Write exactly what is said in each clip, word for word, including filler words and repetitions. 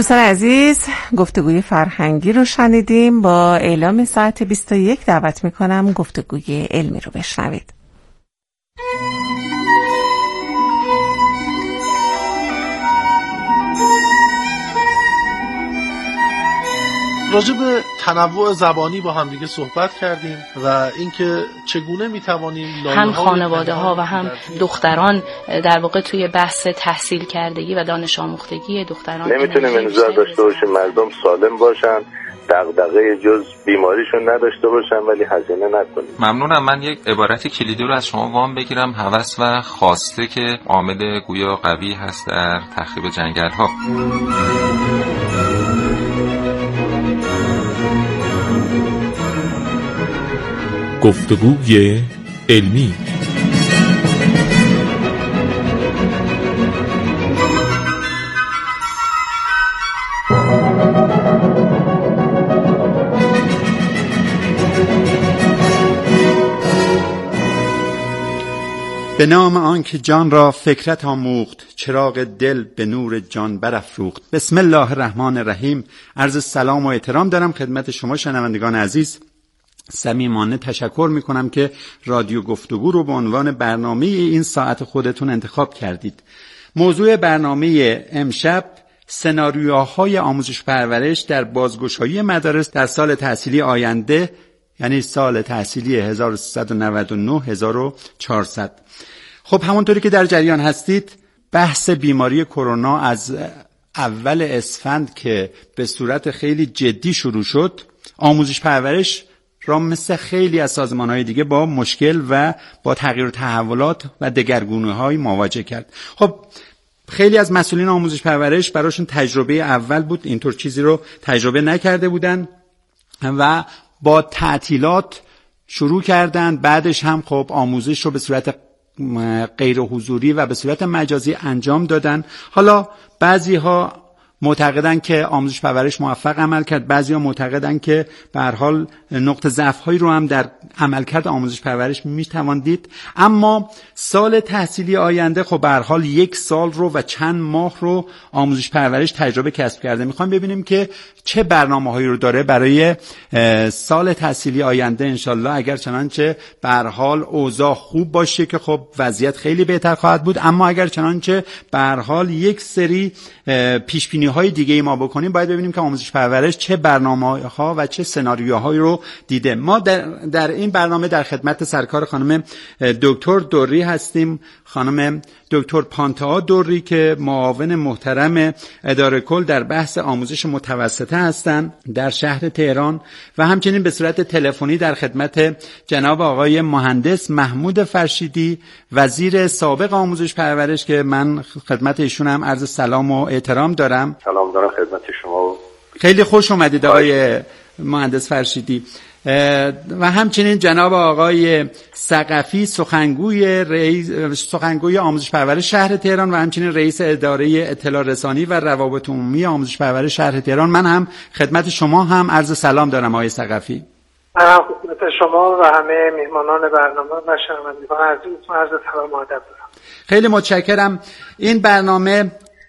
دوستان عزیز، گفتگوی فرهنگی رو شنیدیم. با اعلام ساعت بیست و یک دعوت میکنم گفتگوی علمی رو بشنوید. راجع به تنوع زبانی با هم دیگه صحبت کردیم و اینکه چگونه میتوانیم هم خانواده ها و هم دختران در واقع توی بحث تحصیل کردگی و دانش آموختگی دختران نمیتونیم انتظار داشته باشیم مردم سالم باشن، دغدغه جز بیماریشون نداشته باشن ولی هزینه نکنیم. ممنونم. من یک عبارت کلیدی رو از شما وام بگیرم. هوس و خواسته که عامل گویا قوی هست در تخریب جنگل ها. گفتگوی علمی. به نام آنکه جان را فکرت آموخت، چراغ دل به نور جان برافروخت. بسم الله الرحمن الرحیم. عرض سلام و احترام دارم خدمت شما شنوندگان عزیز. صمیمانه تشکر میکنم که رادیو گفتگو رو به عنوان برنامه این ساعت خودتون انتخاب کردید. موضوع برنامه امشب سناریوهای آموزش پرورش در بازگشایی مدارس در سال تحصیلی آینده، یعنی سال تحصیلی هزار و سیصد و نود و نه هزار و چهارصد. خب همونطوری که در جریان هستید، بحث بیماری کرونا از اول اسفند که به صورت خیلی جدی شروع شد، آموزش پرورش را مثل خیلی از سازمان‌های دیگه با مشکل و با تغییر و تحولات و دگرگونی‌های مواجه کرد. خب خیلی از مسئولین آموزش پرورش براشون تجربه اول بود، اینطور چیزی رو تجربه نکرده بودن و با تعطیلات شروع کردن. بعدش هم خب آموزش رو به صورت غیر حضوری و به صورت مجازی انجام دادن. حالا بعضی‌ها معتقدن که آموزش پرورش موفق عمل کرد، بعضی‌ها معتقدن که به هر حال نقطه ضعف‌هایی رو هم در عملکرد آموزش پرورش میتوان دید. اما سال تحصیلی آینده خب به هر حال یک سال رو و چند ماه رو آموزش پرورش تجربه کسب کرده. میخوام ببینیم که چه برنامه‌هایی رو داره برای سال تحصیلی آینده انشالله، اگر چنانچه به هر حال اوضاع خوب باشه که خب وضعیت خیلی بهتر خواهد بود، اما اگر چنانچه به هر حال یک سری پیش بینی های دیگه ای ما بکنیم، باید ببینیم که آموزش پرورش چه برنامه‌ها و چه سناریوهایی رو دیده. ما در, در این برنامه در خدمت سرکار خانم دکتر دوری هستیم، خانم دکتر پانتا دوری که معاون محترم اداره کل در بحث آموزش متوسطه هستند در شهر تهران و همچنین به صورت تلفنی در خدمت جناب آقای مهندس محمود فرشیدی، وزیر سابق آموزش پرورش، که من خدمت ایشون هم عرض سلام و احترام دارم. سلام دارم خدمت شما. خیلی خوش اومدید آقای مهندس فرشیدی. و همچنین جناب آقای ثقفی، سخنگوی رئیس سخنگوی آموزش پرورش شهر تهران و همچنین رئیس اداره اطلاع رسانی و روابط عمومی آموزش پرورش شهر تهران. من هم خدمت شما هم عرض سلام دارم آقای ثقفی. من خدمت شما و همه میهمانان برنامه و شنوندگان عزیز عرض سلام و ادب دارم. خیلی متشکرم. این برنامه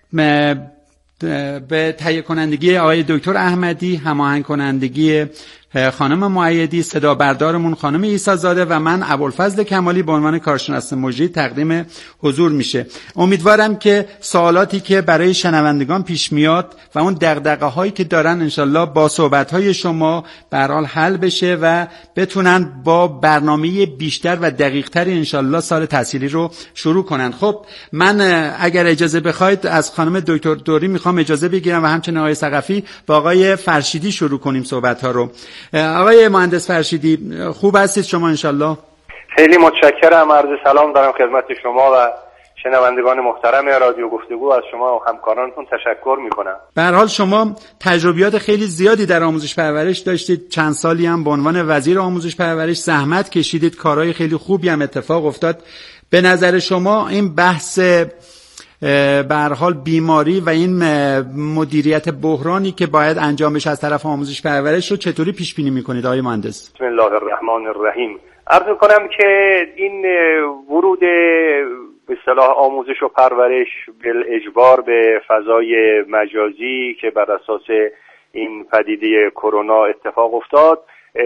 به تهیه کنندگی آقای دکتر احمدی، هماهنگ کنندگی خانم مؤیدی، صدا بردارمون خانم عیسی زاده و من ابوالفضل کمالی به عنوان کارشناس مجری تقدیم حضور میشه. امیدوارم که سوالاتی که برای شنوندگان پیش میاد و اون دغدغه هایی که دارن انشالله با صحبت های شما به هر حال حل بشه و بتونن با برنامه بیشتر و دقیق تری انشالله سال تحصیلی رو شروع کنن. خب من اگر اجازه بخواید از خانم دکتر دوری میخوام اجازه بگیرم و همچنین آقای ثقفی با آقای فرشیدی شروع کنیم صحبت ها رو. آقای مهندس فرشیدی، خوب هستید شما انشالله؟ خیلی متشکرم. عرض سلام دارم خدمت شما و شنوندگان محترم رادیو گفتگو. از شما و همکارانتون تشکر میکنم. به هر حال شما تجربیات خیلی زیادی در آموزش پرورش داشتید، چند سالی هم به عنوان وزیر آموزش پرورش زحمت کشیدید، کارهای خیلی خوبی هم اتفاق افتاد. به نظر شما این بحث به هر حال بیماری و این مدیریت بحرانی که باید انجام بشه از طرف آموزش پرورش رو چطوری پیش بینی میکنید آقای مهندس؟ بسم الله الرحمن الرحیم. عرض کنم که این ورود به اصطلاح آموزش و پرورش بالاجبار به فضای مجازی که بر اساس این پدیده کرونا اتفاق افتاد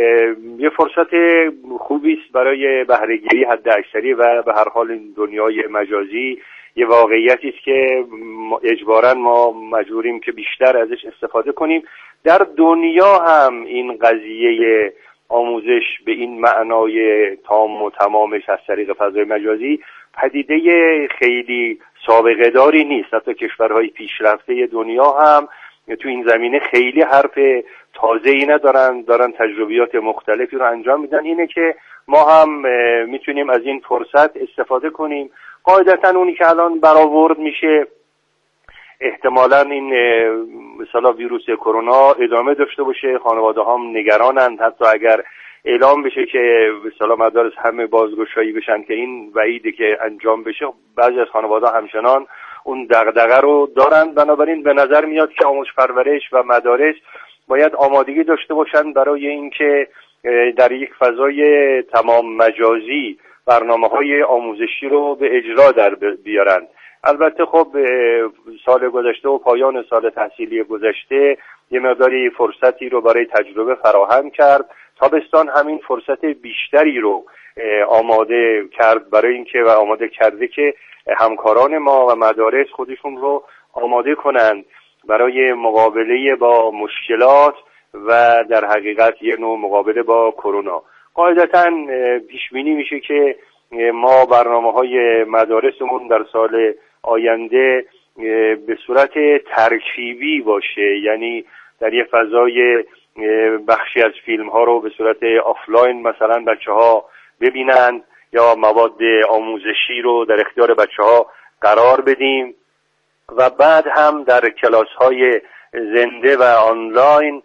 یه فرصت خوبی است برای بهره‌گیری حداکثری و به هر حال این دنیای مجازی یه واقعیتی است که اجباراً ما مجبوریم که بیشتر ازش استفاده کنیم. در دنیا هم این قضیه آموزش به این معنای تام و تمامش از طریق فضای مجازی پدیده خیلی سابقه داری نیست. حتی کشورهای پیشرفته دنیا هم تو این زمینه خیلی حرف تازه‌ای ندارن، دارن تجربیات مختلفی رو انجام میدن. اینه که ما هم میتونیم از این فرصت استفاده کنیم. قاعدتا اونی که الان برآورد میشه احتمالاً این مثلا ویروس کرونا ادامه داشته باشه، خانواده هم نگرانند، حتی اگر اعلام بشه که مثلا مدارس همه بازگشایی بشن که این وعیده که انجام بشه، بعضی از خانواده همچنان اون دغدغه رو دارن. بنابراین به نظر میاد که آموزش پرورش و مدارس باید آمادگی داشته باشن برای اینکه در یک فضای تمام مجازی برنامه‌های آموزشی رو به اجرا در بیارن. البته خب سال گذشته و پایان سال تحصیلی گذشته یه مقداری فرصتی رو برای تجربه فراهم کرد. تابستان همین فرصت بیشتری رو آماده کرد برای اینکه و آماده کرده که همکاران ما و مدارس خودشون رو آماده کنند برای مقابله با مشکلات و در حقیقت یه نوع مقابله با کرونا. قاعدتاً پیش بینی میشه که ما برنامه‌های مدارسمون در سال آینده به صورت ترکیبی باشه، یعنی در یه فضای بخشی از فیلم ها رو به صورت آفلاین مثلا بچه ها ببینند یا مواد آموزشی رو در اختیار بچه ها قرار بدیم و بعد هم در کلاس های زنده و آنلاین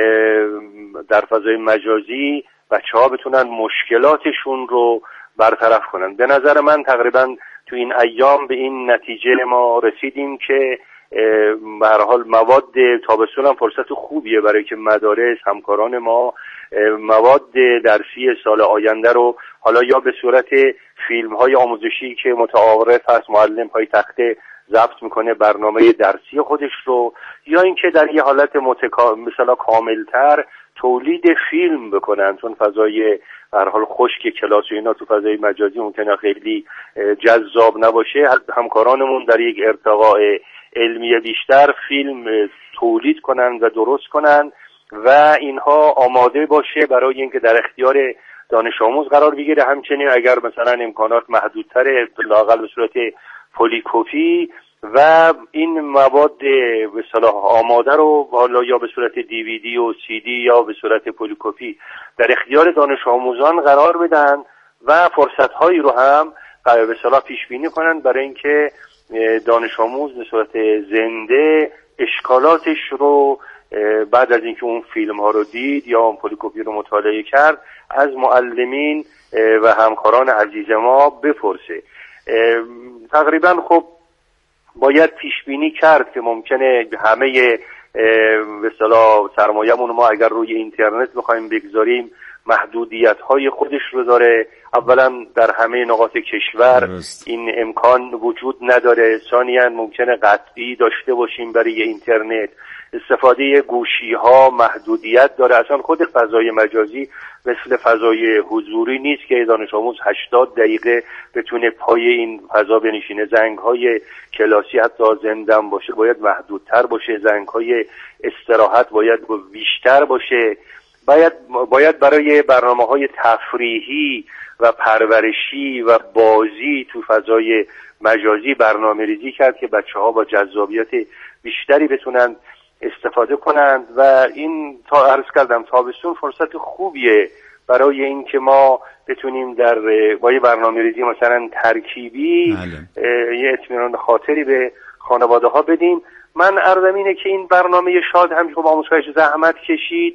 در فضای مجازی بچه ها بتونن مشکلاتشون رو برطرف کنن. به نظر من تقریبا تو این ایام به این نتیجه ما رسیدیم که به هر حال مواد تابستون هم فرصت خوبیه برای که مدارس همکاران ما مواد درسی سال آینده رو حالا یا به صورت فیلم های آموزشی که متعارف هست، معلم پای تخته ضبط میکنه برنامه درسی خودش رو، یا اینکه در یه حالت متکا... مثلا کاملتر تولید فیلم بکنن، چون فضای به هر حال خشک کلاس و اینا تو فضای مجازی ممکنه خیلی جذاب نباشه. همکارانمون در یک ارتقاء علمی بیشتر فیلم تولید کنن و درست کنن و اینها آماده باشه برای اینکه در اختیار دانش آموز قرار بگیره. همچنین اگر مثلا امکانات محدودتره لااقل به صورت پلی‌کپی و این مواد به اصطلاح آماده رو حالا یا به صورت دیویدی و سی دی یا به صورت پلی‌کپی در اختیار دانش آموزان قرار بدن و فرصت‌هایی رو هم به اصطلاح پیش بینی کنن برای اینکه دانش آموز به صورت زنده اشکالاتش رو بعد از اینکه اون فیلم ها رو دید یا اون پلی‌کپی رو مطالعه کرد از معلمین و همکاران عزیز ما بپرسه. تقریبا خب باید پیش بینی کرد که ممکنه همه به اصطلاح سرمایه‌مون ما اگر روی اینترنت بخوایم بگذاریم محدودیت‌های خودش رو داره. اولا در همه نقاط کشور درست. این امکان وجود نداره. ثانیاً ممکنه قطعی داشته باشیم برای اینترنت. استفاده گوشی‌ها محدودیت داره. اصلا خود فضای مجازی مثل فضای حضوری نیست که دانش آموز هشتاد دقیقه بتونه پای این فضا بنشینه. زنگ‌های کلاسی حتی زندم باشه باید محدودتر باشه. زنگ‌های استراحت باید بیشتر باشه. باید باید برای برنامه‌های تفریحی و پرورشی و بازی تو فضای مجازی برنامه‌ریزی کرد که بچه‌ها با جذابیت بیشتری بتونن استفاده کنند و این تا عرض کردم تابستون فرصت خوبیه برای اینکه ما بتونیم در با یه برنامه‌ریزی مثلا ترکیبی یه اطمینان خاطری به خانواده ها بدیم. من عرضم اینه که این برنامه شاد هم که با آموزش زحمت کشید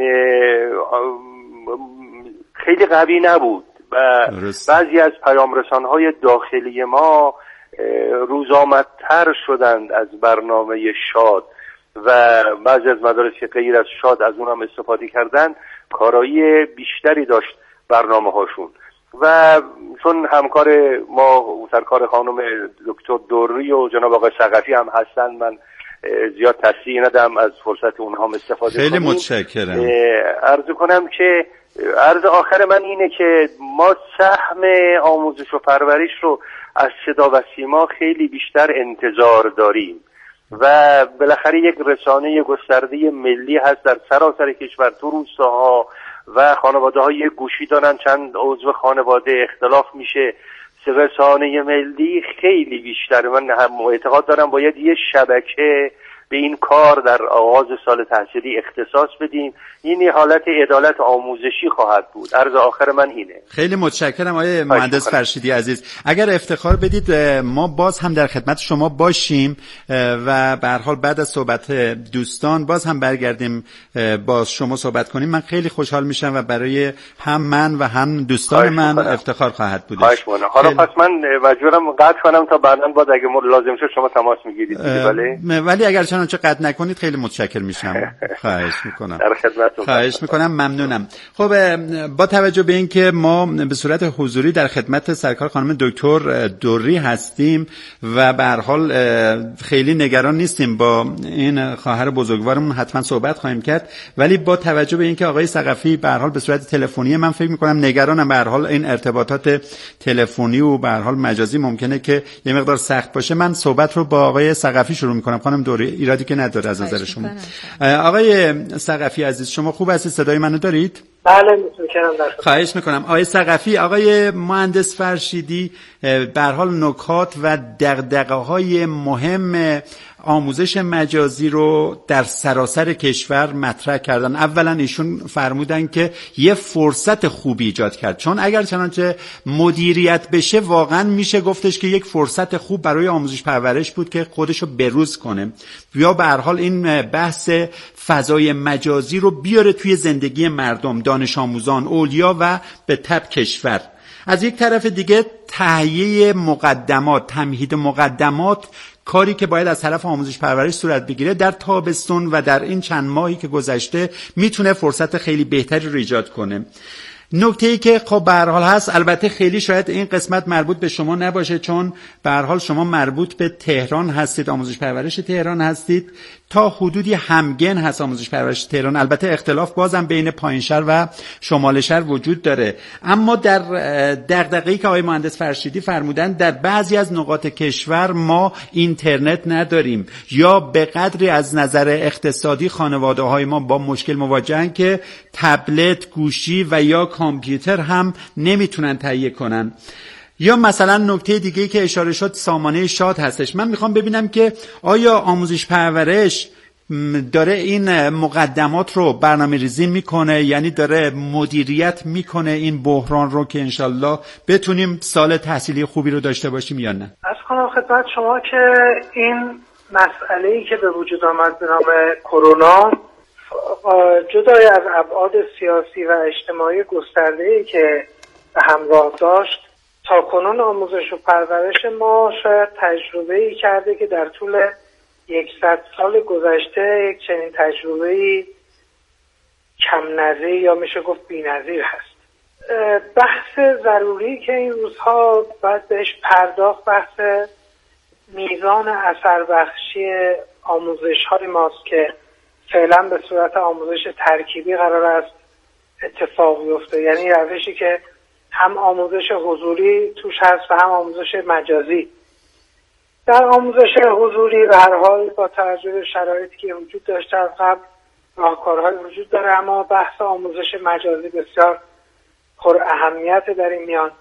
خیلی قوی نبود و بعضی از پیامرسان‌های داخلی ما روزآمدتر شدند از برنامه شاد و بعضی از مدارس که غیر از شاد از اون هم استفاده کردن کارایی بیشتری داشت برنامه هاشون. و چون همکار ما سرکار خانم دکتر دوری و جناب آقای ثقفی هم هستن، من زیاد تصریح ندم، از فرصت اونها هم استفاده کنیم. خیلی متشکرم. عرض کنم که عرض آخر من اینه که ما سهم آموزش و پرورش رو از صدا و سیما خیلی بیشتر انتظار داریم و بالاخره یک رسانه گسترده ملی هست در سراسر کشور. تو روستاها و خانواده های گوشی دارن، چند عضو خانواده اختلاف میشه، رسانه ملی خیلی بیشتر. من هم اعتقاد دارم باید یه شبکه به این کار در آغاز سال تحصیلی اختصاص بدیم. این حالت عدالت آموزشی خواهد بود. عرض آخر من اینه. خیلی متشکرم آقای مهندس فرشیدی عزیز. اگر افتخار بدید ما باز هم در خدمت شما باشیم و به هر حال بعد از صحبت دوستان باز هم برگردیم با شما صحبت کنیم. من خیلی خوشحال میشم و برای هم من و هم دوستان من افتخار خواهد بود. خواهش می‌کنم. حالا پس من مجبورم قطع کنم تا بعداً باز اگه لازم شد شما تماس میگیرید. ولی ولی اگر چنانچه قطع نکنید خیلی متشکر میشم. خواهش میکنم. در خدمتتون. خواهش میکنم، ممنونم. خب با توجه به اینکه ما به صورت حضوری در خدمت سرکار خانم دکتر دوری هستیم و به هر حال خیلی نگران نیستیم، با این خواهر بزرگوارمون حتما صحبت خواهیم کرد، ولی با توجه به اینکه آقای ثقفی به هر حال به صورت تلفنی، من فکر میکنم نگرانم. به هر حال این ارتباطات تلفنی و به هر حال مجازی ممکنه که یه مقدار سخت باشه. من صحبت رو با آقای ثقفی شروع میکنم. خانم دوری، ایرادی که نداره از نظر شما. آقای ثقفی عزیز، شما خوب هستید؟ صدای منو دارید؟ بله میتونم. خواهش میکنم. آقای ثقفی، آقای مهندس فرشیدی به هر حال نکات و دغدغه‌های مهم آموزش مجازی رو در سراسر کشور مطرح کردن. اولا ایشون فرمودن که یه فرصت خوبی ایجاد کرد، چون اگر چنانچه مدیریت بشه واقعا میشه گفتش که یک فرصت خوب برای آموزش پرورش بود که خودشو بروز کنه، یا به هر حال این بحث فضای مجازی رو بیاره توی زندگی مردم، دانش آموزان، اولیا و به تبع کشور. از یک طرف دیگه تهیه مقدمات، تمهید مقدمات، کاری که باید از طرف آموزش پرورش صورت بگیره در تابستون و در این چند ماهی که گذشته، میتونه فرصت خیلی بهتری رو ایجاد کنه. نکته‌ای که خب به هر حال هست، البته خیلی شاید این قسمت مربوط به شما نباشه، چون به هر حال شما مربوط به تهران هستید، آموزش پرورش تهران هستید، تا حدودی همگن هست آموزش پرورش تهران. البته اختلاف بازم بین پایینشهر و شمال شهر وجود داره، اما در دغدغه‌ای که آقای مهندس فرشیدی فرمودن، در بعضی از نقاط کشور ما اینترنت نداریم، یا به قدری از نظر اقتصادی خانواده‌های ما با مشکل مواجهن که تبلت، گوشی و یا کامپیوتر هم نمیتونن تهیه کنن. یا مثلا نکته دیگه‌ای که اشاره شد سامانه شاد هستش. من میخوام ببینم که آیا آموزش پرورش داره این مقدمات رو برنامه ریزی میکنه، یعنی داره مدیریت میکنه این بحران رو که انشالله بتونیم سال تحصیلی خوبی رو داشته باشیم یا نه؟ از کنم خدمت شما که این مسئله‌ای که به وجود آمد به نام کرونا، جدای از ابعاد سیاسی و اجتماعی گسترده‌ای که به همراه داشت، تا کنون آموزش و پرورش ما شاید تجربه‌ای کرده که در طول یکصد سال گذشته یک چنین تجربه‌ای کم نظیر یا میشه گفت بی‌نظیر هست. بحث ضروری که این روزها باید بهش پرداخت، بحث میزان اثر بخشی آموزش‌های ماست که فعلا به صورت آموزش ترکیبی قرار است اتفاق بیفته، یعنی روشی که هم آموزش حضوری توش هست و هم آموزش مجازی. در آموزش حضوری به هر حال با توجه به شرایطی که وجود داشته از قبل راهکارهای وجود داره، اما بحث آموزش مجازی بسیار پر اهمیت در این میان.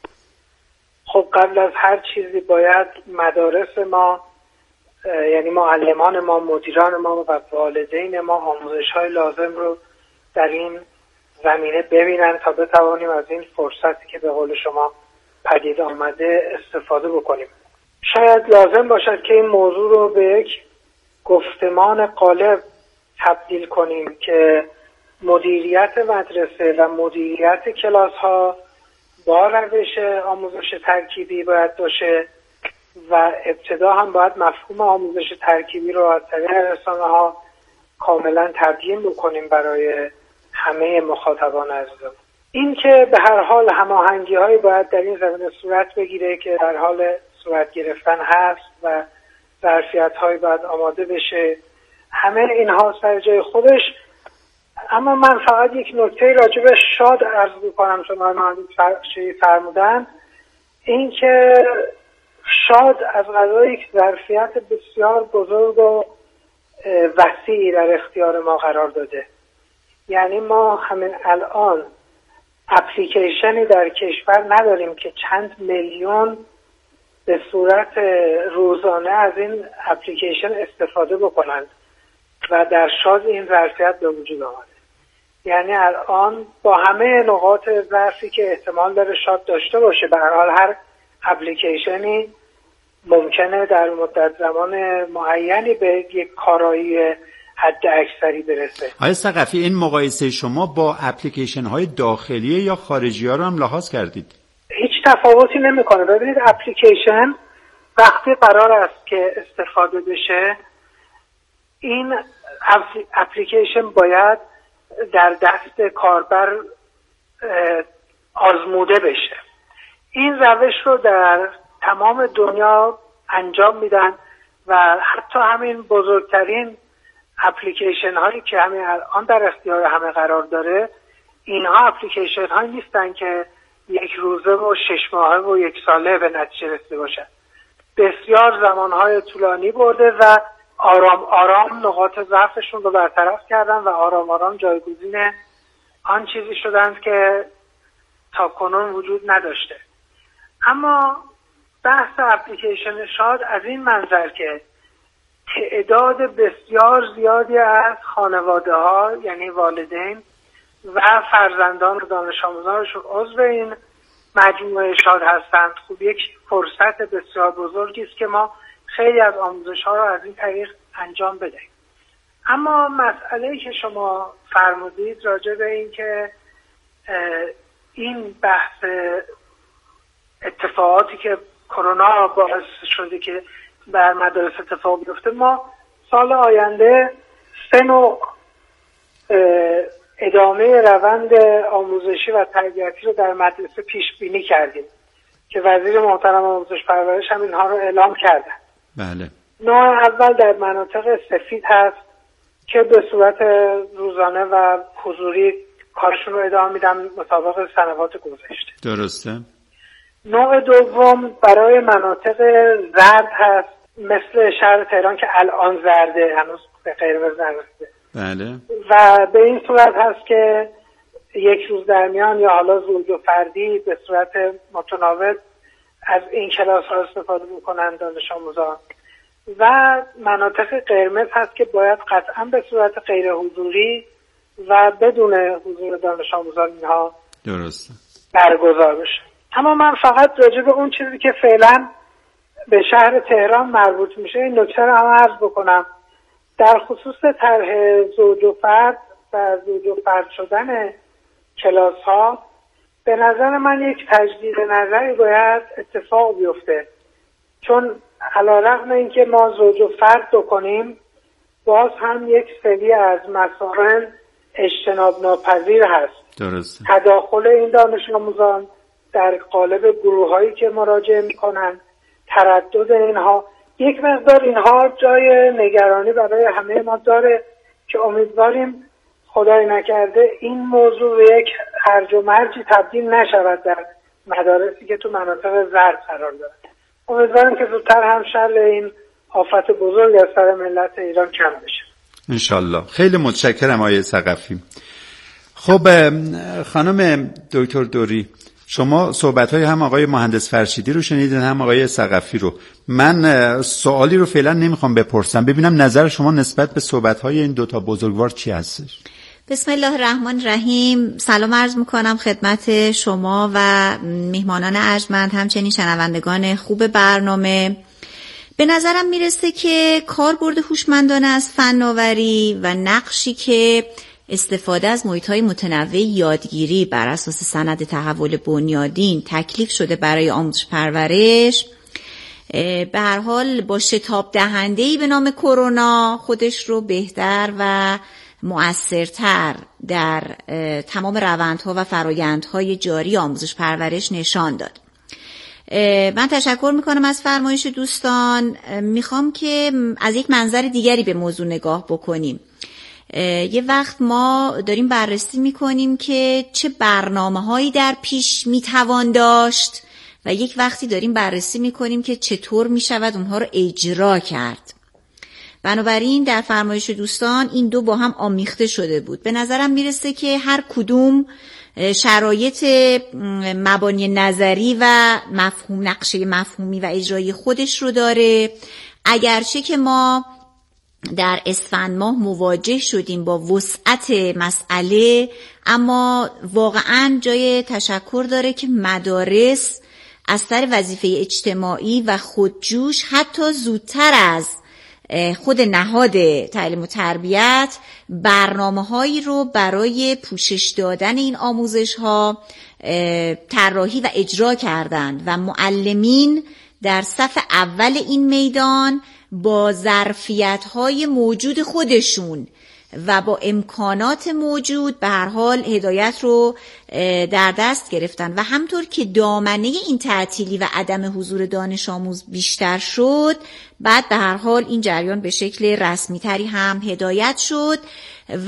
خب قبل از هر چیزی باید مدارس ما، یعنی معلمان ما، مدیران ما و والدین ما آموزش‌های لازم رو در این زمینه ببینن تا بتوانیم از این فرصتی که به قول شما پدید آمده استفاده بکنیم. شاید لازم باشد که این موضوع رو به یک گفتمان غالب تبدیل کنیم که مدیریت مدرسه و مدیریت کلاس ها با روش آموزش ترکیبی باید باشه و ابتدا هم باید مفهوم آموزش ترکیبی رو از طریق رسانه ها کاملا تبیین بکنیم برای همه مخاطبان عزیزم. این که به هر حال هماهنگی هایی باید در این زمینه صورت بگیره که در حال صورت گرفتن هست و ظرفیت هایی باید آماده بشه، همه اینها سر جای خودش. اما من فقط یک نکته راجع به شاد عرض می‌کنم چون مهندس فرمودن، این که شاد از قضا یک ظرفیت بسیار بزرگ و وسیعی در اختیار ما قرار داده. یعنی ما همین الان اپلیکیشنی در کشور نداریم که چند میلیون به صورت روزانه از این اپلیکیشن استفاده بکنند و در شاد این ظرفیت به وجود آمده. یعنی الان با همه نقاط ضعفی که احتمال داره شاد داشته باشه، به هر حال هر اپلیکیشنی ممکنه در مدت زمان معینی به یک کارایی حد اکثری برسه. آقای ثقفی، این مقایسه شما با اپلیکیشن های داخلی یا خارجی ها رو هم لحاظ کردید؟ هیچ تفاوتی نمیکنه. ببینید اپلیکیشن وقتی قرار است که استفاده بشه، این اپلیکیشن باید در دست کاربر آزموده بشه. این روش رو در تمام دنیا انجام میدن و حتی همین بزرگترین اپلیکیشن هایی که همین الان در اختیار همه قرار داره، اینها اپلیکیشن هایی نیستن که یک روزه و شش ماهه و یک ساله به نتیجه رسیده باشن. بسیار زمانهای طولانی برده و آرام آرام نقاط ضعفشون رو برطرف کردن و آرام آرام جایگزین آن چیزی شدند که تا کنون وجود نداشته. اما بحث اپلیکیشن شاد از این منظر که تعداد بسیار زیادی از خانواده ها، یعنی والدین و فرزندان و دانش آموزانشون عضو این مجموعه شاد هستند، خب یک فرصت بسیار بزرگی است که ما خیلی از آموزش ها رو از این طریق انجام بدهیم. اما مسئله‌ای که شما فرمودید راجع به این که این بحث اتفاقاتی که کرونا باعث شده که در مدارس اتفاق بیفته، ما سال آینده سه نوع ادامه روند آموزشی و تربیتی رو در مدرسه پیش بینی کردیم که وزیر محترم آموزش پرورش هم اینها رو اعلام کردن. بله. نوع اول در مناطق سفید هست که به صورت روزانه و حضوری کارشون رو ادامه میدن مطابق سنوات گذشته. درسته. نوع دوم برای مناطق زرد هست، مثل شهر تهران که الان زرده، هنوز به قرمز نرسیده. بله. و به این صورت هست که یک روز در میان یا حالا زوج و فردی به صورت متناوب از این کلاس ها استفاده میکنن دانش آموزان. و مناطق قرمز هست که باید قطعا به صورت غیر حضوری و بدون حضور دانش آموزان اینها درسته برگزار بشه. اما من فقط راجع به اون چیزی که فعلا به شهر تهران مربوط میشه این نکته رو هم عرض بکنم. در خصوص طرح زوج و فرد و زوج و فرد شدن کلاس ها، به نظر من یک تجدید نظری باید اتفاق بیفته، چون علیرغم اینکه ما زوج و فرد بکنیم، باز هم یک سری از مسائل اجتناب ناپذیر هست. درسته. تداخل این دانش آموزان در قالب گروه هایی که مراجعه میکنن، تردد اینها، یک مقدار اینها جای نگرانی برای همه ما داره که امیدواریم خدای نکرده این موضوع به یک هرج و مرجی تبدیل نشود در مدارسی که تو مناطق زرد قرار داره. امیدواریم که زودتر هم شر این آفت بزرگ از سر ملت ایران کم بشه. انشالله. خیلی متشکرم آقای ثقفی. خب خانم دکتر دوری، شما صحبت‌های هم آقای مهندس فرشیدی رو شنیدین هم آقای ثقفی رو. من سوالی رو فعلا نمیخوام بپرسم، ببینم نظر شما نسبت به صحبت‌های این دوتا بزرگوار چی هستش؟ بسم الله الرحمن الرحیم. سلام عرض میکنم خدمت شما و میهمانان ارجمند، همچنین شنوندگان خوب برنامه. به نظرم میرسه که کاربرد هوشمندانه از فناوری و نقشی که استفاده از محیط‌های متنوع یادگیری بر اساس سند تحول بنیادین تکلیف شده برای آموزش پرورش، به هر حال با شتاب دهنده‌ای به نام کرونا خودش رو بهتر و مؤثرتر در تمام روندها و فرایندهای جاری آموزش پرورش نشان داد. من تشکر میکنم از فرمایش دوستان. میخوام که از یک منظر دیگری به موضوع نگاه بکنیم. یه وقت ما داریم بررسی میکنیم که چه برنامه‌هایی در پیش میتوان داشت و یک وقتی داریم بررسی میکنیم که چطور میشود اونها رو اجرا کرد. بنابراین در فرمایش دوستان این دو با هم آمیخته شده بود. به نظرم میرسه که هر کدوم شرایط مبانی نظری و مفهوم نقشه مفهومی و اجرایی خودش رو داره. اگرچه که ما در اسفند ماه مواجه شدیم با وسعت مسئله، اما واقعا جای تشکر داره که مدارس از سر وظیفه اجتماعی و خودجوش حتی زودتر از خود نهاد تعلیم و تربیت برنامه‌هایی رو برای پوشش دادن این آموزش‌ها طراحی و اجرا کردند و معلمین در صف اول این میدان با ظرفیت‌های موجود خودشون و با امکانات موجود به هر حال هدایت رو در دست گرفتن و همطور که دامنه این تعطیلی و عدم حضور دانش آموز بیشتر شد، بعد به هر حال این جریان به شکل رسمی تری هم هدایت شد و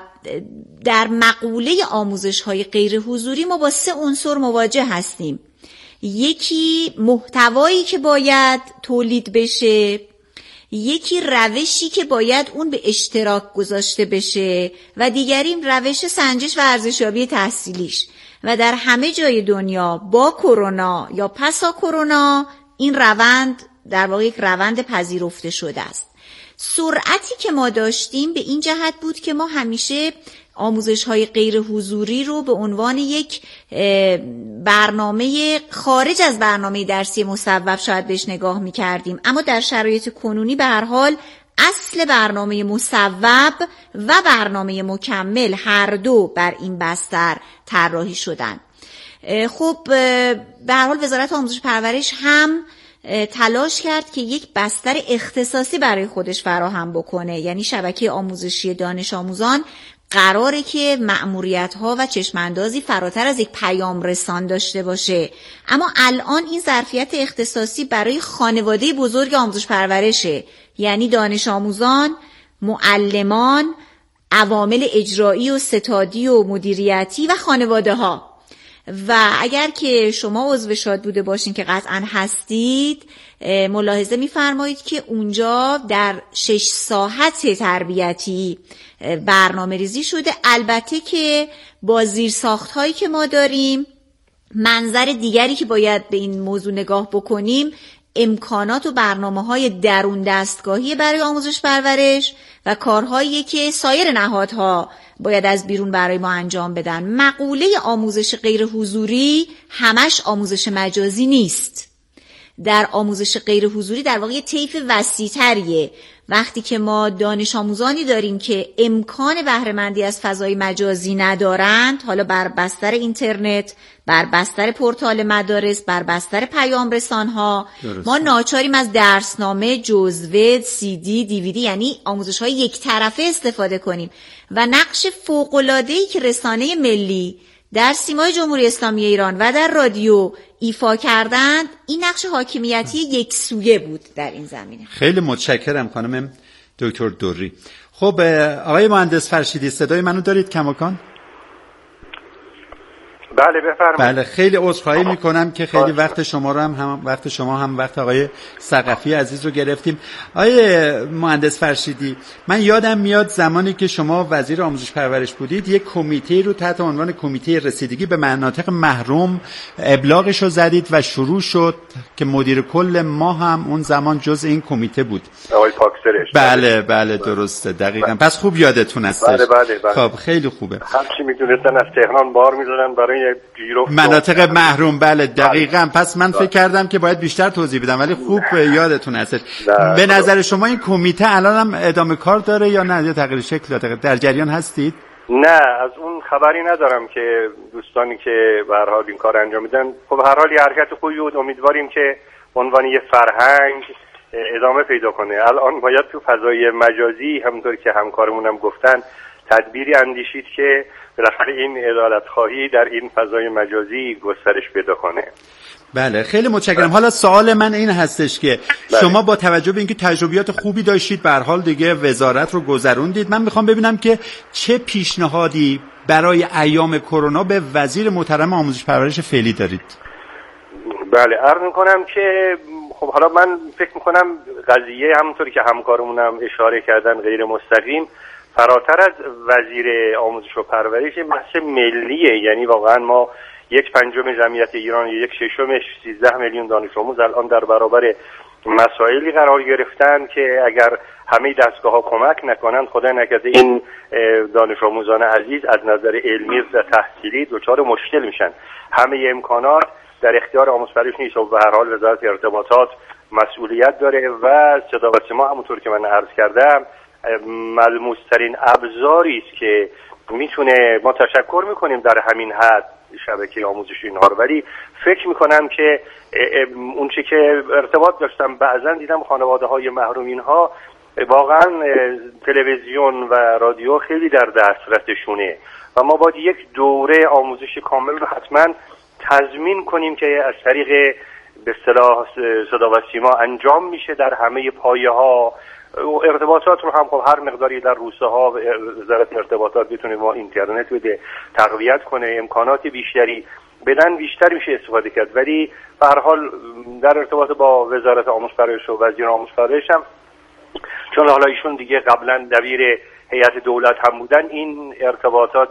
در مقوله آموزش های غیر حضوری ما با سه عنصر مواجه هستیم. یکی محتوایی که باید تولید بشه، یکی روشی که باید اون به اشتراک گذاشته بشه و دیگری روش سنجش و ارزشیابی تحصیلیش. و در همه جای دنیا با کرونا یا پسا کرونا این روند در واقع یک روند پذیرفته شده است. سرعتی که ما داشتیم به این جهت بود که ما همیشه آموزش‌های غیر حضوری رو به عنوان یک برنامه خارج از برنامه درسی مصوب شاید بهش نگاه می‌کردیم، اما در شرایط کنونی به هر حال اصل برنامه مصوب و برنامه مکمل هر دو بر این بستر طراحی شدن. خب به هر حال وزارت آموزش پرورش هم تلاش کرد که یک بستر اختصاصی برای خودش فراهم بکنه، یعنی شبکه آموزشی دانش آموزان قراره که مأموریت‌ها و چشماندازی فراتر از یک پیام رسان داشته باشه. اما الان این ظرفیت اختصاصی برای خانواده بزرگ آموزش پرورشه، یعنی دانش آموزان، معلمان، عوامل اجرایی و ستادی و مدیریتی و خانواده ها. و اگر که شما عضو شاد بوده باشین که قطعاً هستید، ملاحظه می‌فرمایید که اونجا در شش ساحت تربیتی برنامه ریزی شده. البته که با زیرساخت‌هایی که ما داریم، منظر دیگری که باید به این موضوع نگاه بکنیم امکانات و برنامه‌های درون دستگاهی برای آموزش پرورش و کارهایی که سایر نهادها باید از بیرون برای ما انجام بدن. مقوله آموزش غیر حضوری همش آموزش مجازی نیست. در آموزش غیر حضوری در واقع طیف وسیع‌تریه. وقتی که ما دانش آموزانی داریم که امکان بهره‌مندی از فضای مجازی ندارند، حالا بر بستر اینترنت، بر بستر پورتال مدارس، بر بستر پیام رسان‌ها، ما ناچاریم از درسنامه، جزوه، سی دی، دیویدی، یعنی آموزش‌های یک طرفه استفاده کنیم و نقش فوق‌العاده‌ای که رسانه ملی در سیمای جمهوری اسلامی ایران و در رادیو ایفا کردند، این نقش حاکمیتی یک سویه بود در این زمینه. خیلی متشکرم خانم دکتر دوری. خب آقای مهندس فرشیدی، صدای منو دارید کماکان؟ بله بفرمایید. بله، خیلی عذرخواهی میکنم که خیلی وقت شما رو هم, هم وقت شما هم وقت آقای ثقفی عزیز رو گرفتیم. آقای مهندس فرشیدی، من یادم میاد زمانی که شما وزیر آموزش پرورش بودید یک کمیته رو تحت عنوان کمیته رسیدگی به مناطق محروم ابلاغش رو زدید و شروع شد که مدیر کل ما هم اون زمان جز این کمیته بود، آقای پاکسرش. بله بله درسته، دقیقاً. پس خوب یادتون هستش. بله بله بله. خب خیلی خوبه. همچی میدونستن از تهران بار می‌دادن برای مناطق محروم. بله دقیقاً. پس من فکر کردم که باید بیشتر توضیح بدم، ولی خوب یادتون هست. به نظر شما این کمیته الان هم ادامه کار داره یا نه، یا تغییر شکل داده؟ در جریان هستید؟ نه، از اون خبری ندارم که دوستانی که به هر حال این کار انجام میدن. خب هر حال یه حرکت خوبی بود، امیدواریم که عنوان یه فرهنگ ادامه پیدا کنه. الان باید تو فضای مجازی همونطور که همکارمونم گفتن تدبیری اندیشید که بالاخره این عدالت خواهی در این فضای مجازی گسترش پیدا کنه. بله خیلی متشکرم. حالا سوال من این هستش که بله. شما با توجه به اینکه تجربیات خوبی داشتید به هر حال دیگه وزارت رو گذروندید، من میخوام ببینم که چه پیشنهادی برای ایام کرونا به وزیر محترم آموزش پرورش فعلی دارید؟ بله عرض میکنم که خب حالا من فکر میکنم قضیه همونطوری که همکارمونم اشاره کردن غیر مستقیم فراتر از وزیر آموزش و پرورش بحث ملیه. یعنی واقعا ما یک پنجم جمعیت ایران، یک ششمش سیزده میلیون دانش آموز الان در برابر مسائلی قرار گرفتن که اگر همه دستگاه ها کمک نکنن خدا نکرده این دانش آموزان عزیز از نظر علمی و تحصیلی دچار مشکل میشن. همه امکانات در اختیار آموزش پرورش نیست و به هر حال وزارت ارتباطات مسئولیت داره و صدا و سیما همونطور که من عرض کردم ملموس‌ترین ابزاری است که میتونه. ما تشکر میکنیم در همین حد شبکه آموزش اینها رو، ولی فکر میکنم که اون چه که ارتباط داشتم بعضا دیدم خانواده های محرومین ها واقعا تلویزیون و رادیو خیلی در دسترسشونه و ما باید یک دوره آموزش کامل رو حتما تضمین کنیم که از طریق به اصطلاح صدا و سیما انجام میشه در همه پایه ها. ارتباطات رو هم خب هر مقداری در روسته ها وزارت ارتباطات بتونه ما اینترنت بده تقویت کنه، امکانات بیشتری بدن، بیشتر میشه استفاده کرد. ولی به هر حال در ارتباط با وزارت آموزش پرورش و وزیر آموزش پرورش هم چون حالا ایشون دیگه قبلا دبیر هیئت دولت هم بودن، این ارتباطات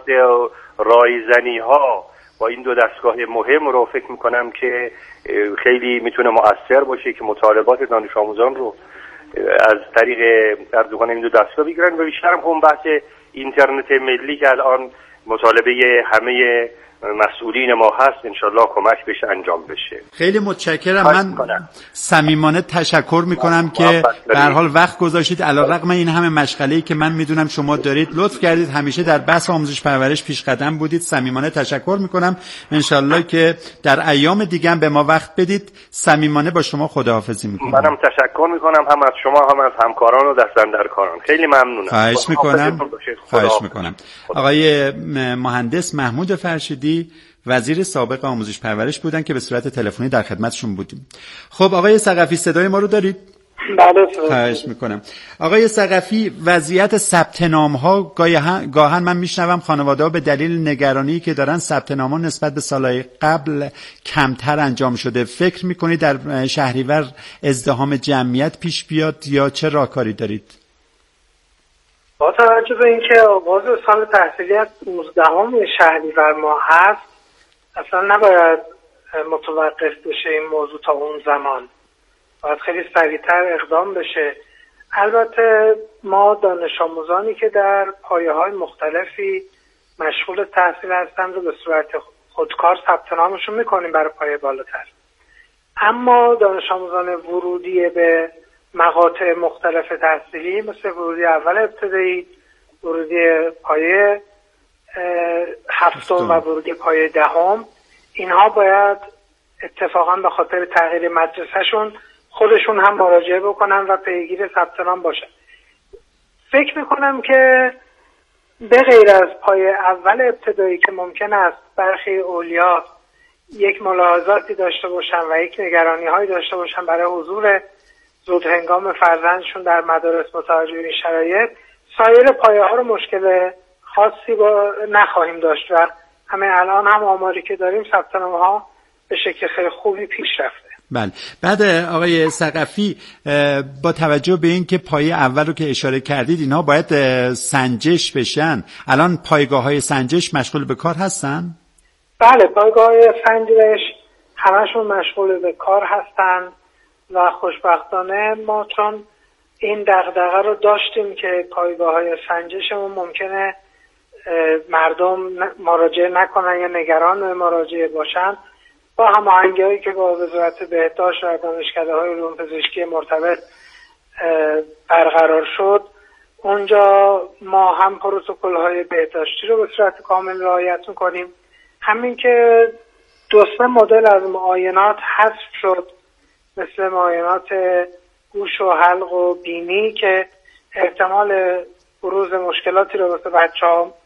رایزنی ها با این دو دستگاه مهم رو فکر میکنم که خیلی میتونه مؤثر باشه که مطالبات دانش آموزان رو از طریق اردوغان این دو دستگاه بگیرن و بیشتر هم اون بحث اینترنت ملی که الان مطالبه همه مسئولین ما هست انشالله کمک بشه انجام بشه. خیلی متشکرم. من صمیمانه تشکر میکنم که به هر حال وقت گذاشتید علیرغم این همه مشغله‌ای که من میدونم شما دارید. لطف کردید، همیشه در بحث آموزش پرورش پیش قدم بودید. صمیمانه تشکر میکنم. انشالله که در ایام دیگه هم به ما وقت بدید. صمیمانه با شما خداحافظی میکنم. منم تشکر میکنم هم از شما هم از همکاران و دستاندرکاران. خیلی ممنونم. خواهش میکنم. خواهش میکنم. آقای مهندس محمود فرشیدی وزیر سابق آموزش پرورش بودن که به صورت تلفنی در خدمتشون بودیم. خب آقای ثقفی صدای ما رو دارید؟ بله. خواهش میکنم. آقای ثقفی، وضعیت ثبت نام ها گاهن من میشنوم خانواده ها به دلیل نگرانی که دارن ثبت نام ها نسبت به سالهای قبل کمتر انجام شده. فکر میکنید در شهریور ازدحام جمعیت پیش بیاد یا چه راهکاری دارید؟ با توجه به اینکه آغاز سال تحصیلی از نوزدهم شهریور ماه هست، اصلا نباید متوقف بشه این موضوع تا اون زمان، باید خیلی سریعتر اقدام بشه. البته ما دانش آموزانی که در پایه‌های مختلفی مشغول تحصیل هستند رو به صورت خودکار ثبت نامشون میکنیم برای پایه بالاتر، اما دانش آموزان ورودی به مقاطع مختلف تحصیلی مثل ورودی اول ابتدایی، ورودی پایه هفتم و ورودی پایه دهم، اینها باید اتفاقا به خاطر تغییر مدرسهشون خودشون هم مراجعه بکنن و پیگیر ثبت نام باشن. فکر میکنم که به غیر از پایه اول ابتدایی که ممکن است برخی اولیا یک ملاحظاتی داشته باشن و یک نگرانی هایی داشته باشن برای حضور زود هنگام فرزندشون در مدارس متوجه این شرایط، سایر پایه ها رو مشکل خاصی با نخواهیم داشت و همه الان هم آماری که داریم ثبت نام ها به شکل خیلی خوبی پیش رفته. بله. بعد آقای ثقفی، با توجه به این که پایه اول رو که اشاره کردید اینها باید سنجش بشن، الان پایگاه های سنجش مشغول به کار هستن؟ بله، پایگاه های سنجش همشون مشغول به کار هستن و خوشبختانه ما چون این دغدغه رو داشتیم که پایگاه های سنجشمون ممکنه مردم مراجعه نکنن یا نگران مراجعه باشن، با هماهنگی‌هایی که با وزارت بهداشت و دانشکده‌های علوم پزشکی مرتبط برقرار شد، اونجا ما هم پروتکل‌های بهداشتی رو به صورت کامل رعایت می‌کنیم. همین که دو سه مدل از معاینات حذف شد، مثل معاینات گوش و حلق و بینی که احتمال بروز مشکلاتی رو واسه بچه ها